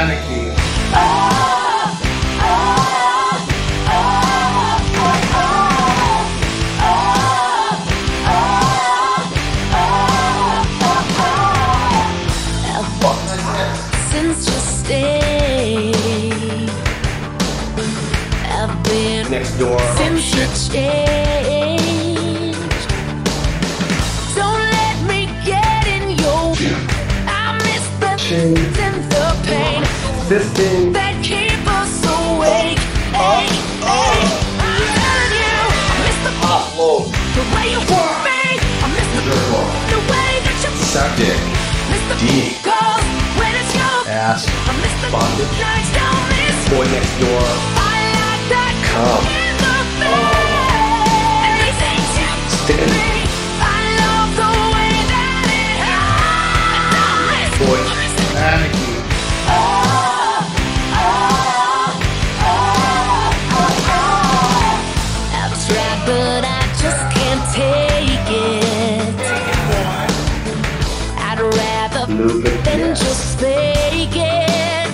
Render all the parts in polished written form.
Anarchy. Since you stayed, I've been Next door. since you changed. Don't let me get in your way. I miss the things and the pain Fisting. that keep us awake. I'm telling you, I miss the way you want me. I miss the way that you Suck dick. miss the D. calls when it's your Ass. I miss the Bondage. nights down this. Boy next door. I like that Come. in the face. Anything to Stick it. me. I love the way that it hurts. Boy. Anarchy. I've tried, but I just can't take it. I'd rather Lubricant. than just fake it.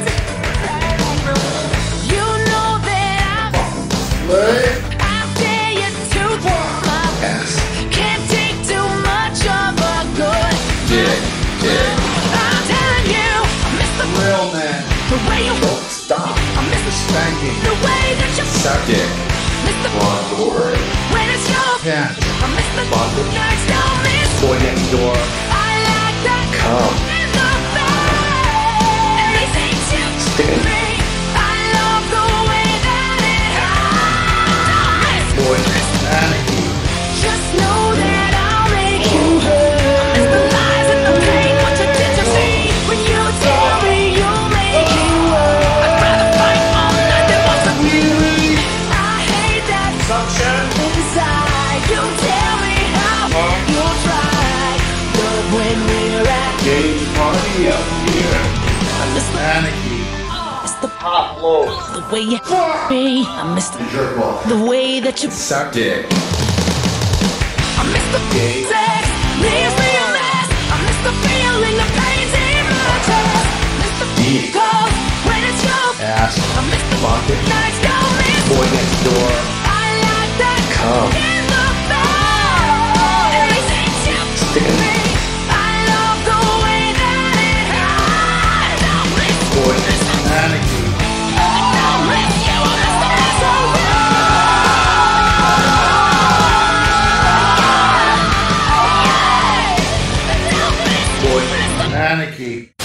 You know that I dare you to my Ass. can't take too much of a good. Dick. Dick. I'm telling you, I miss Real man. the way you Don't stop. I miss Spanking. the way that you Suck dick. miss the Wrong door. when it's your Pants. I miss the Bondage. nights down this. Boy next door. I like that Come. in the face. Anything to Stick it. me. I love the way that it hurts. Boy. Anarchy. Just know that I'll make you hurt. Miss the lies and the pain. What you did to me when you tell me you'll make it work. I'd rather fight all night than once of you. I hate that Suction. inside. You tell me how you'll try. But when we're at Gay party up here. I miss Anarchy. the Hot low. the way you me. I miss Jerk off. the way that you Suck dick. I miss the Gay. sex, leaves me a mess. I miss the feeling, the pain's in my chest. Miss the D. calls when it's your Ass. I miss the Bondage. nights down this. Boy next door. I like that Come. in the face. Anything to Stick it. me. I love the way that it hurts. I miss Boy. Anarchy. I miss you. I miss the Boy. Anarchy.